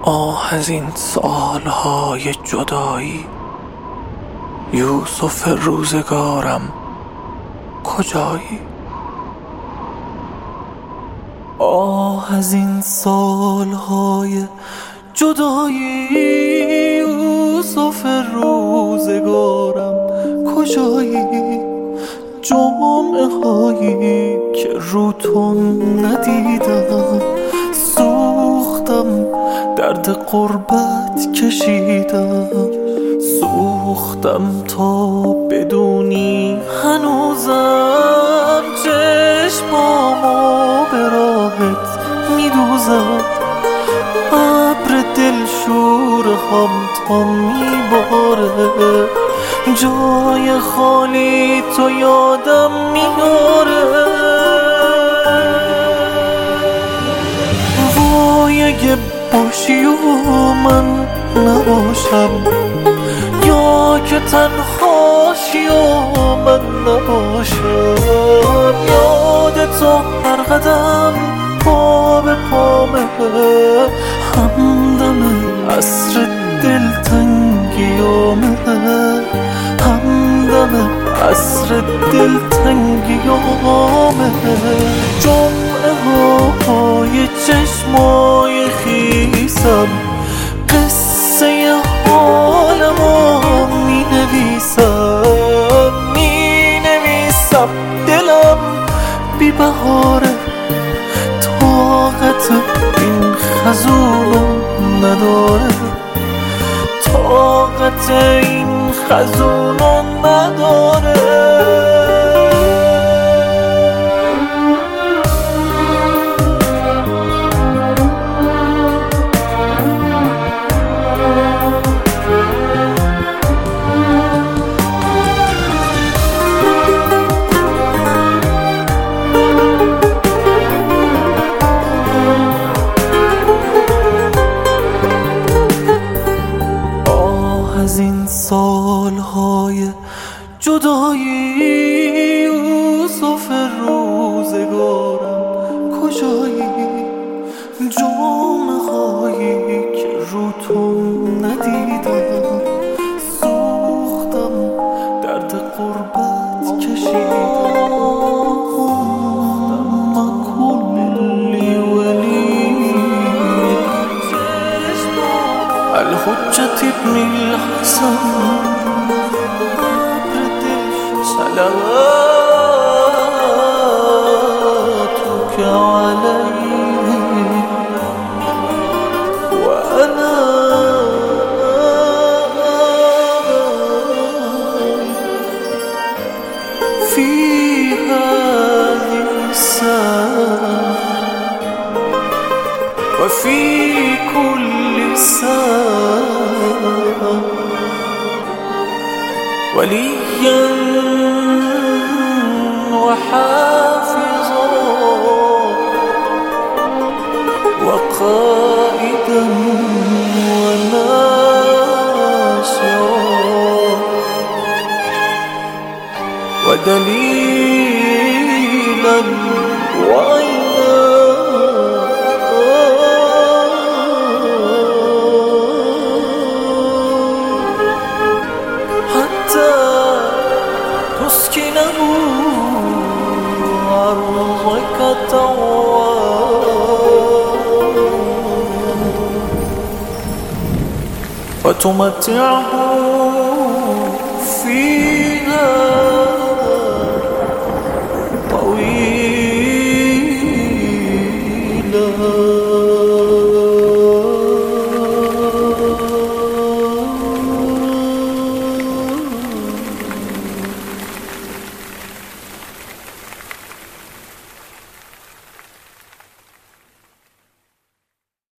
آه از این سالهای جدایی، یوسف روزگارم کجایی؟ آه از این سالهای جدایی، یوسف روزگارم کجایی؟ جمعه هایی که رو تو ندیدم، سوختم درد غربت کشیدم، سوختم تا بدونی هنوزم چشمامو به راهت میدوزم. ابر دلشور هم تا میباره، جای خالی تو یادم میاره. وای اگه باشی و من نباشم، یا که تنهاشی و من نباشم. یاد تو هر قدم پا به پامه، همدم عصر دلتنگیامه، همدم عصر دلتنگیامه. جمعه های چشمای خیسم قصه حالمو می نویسم. دلم بی بهاره، طاقت این خزونو نداره، طاقت این خزونو نداره. از این سالهای جدایی، یوسف روزگارم کجایی؟ جمعه هایی که رو تو ندیدم، سوختم درد غربت کشیدم. ما کلی ولی الحجة ابن الحسن، صلواتك عليه وأنا في هذه الساعة وفي كل ساعة وليا وحافظا وقائدا وناصرا ودليلا وعينا، تسكنه أرضك وتمتعه في